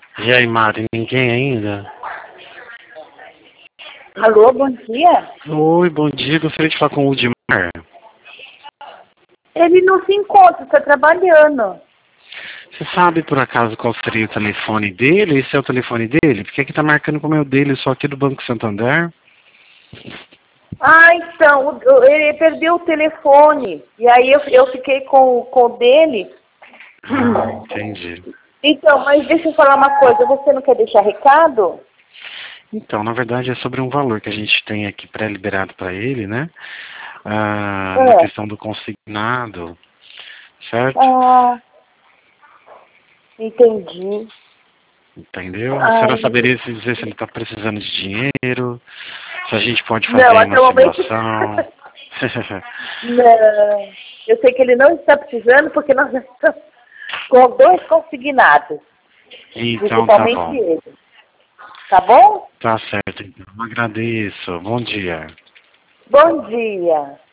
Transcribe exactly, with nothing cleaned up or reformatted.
E aí, Mari, ninguém ainda? Alô, bom dia. Oi, bom dia. Gostaria de falar com o Udimar. Ele não se encontra, está trabalhando. Você sabe, por acaso, qual seria o telefone dele? Esse é o telefone dele? Porque aqui tá marcando como é o dele, só aqui do Banco Santander. Ah, então, o- ele perdeu o telefone. E aí eu, eu fiquei com, com o dele. Ah, entendi. Então, mas deixa eu falar uma coisa. Você não quer deixar recado? Então, na verdade, é sobre um valor que a gente tem aqui pré-liberado para ele, né? Ah, na É. questão do consignado, certo? Ah, entendi. Entendeu? A senhora Ai, saberia se dizer se ele está precisando de dinheiro, se a gente pode fazer não, aí até uma o momento... simulação. Não. Eu sei que ele não está precisando porque nós já estamos com dois consignados. Então tá Principalmente bom. ele. Tá bom? Tá certo, então. Agradeço. Bom dia. Bom dia.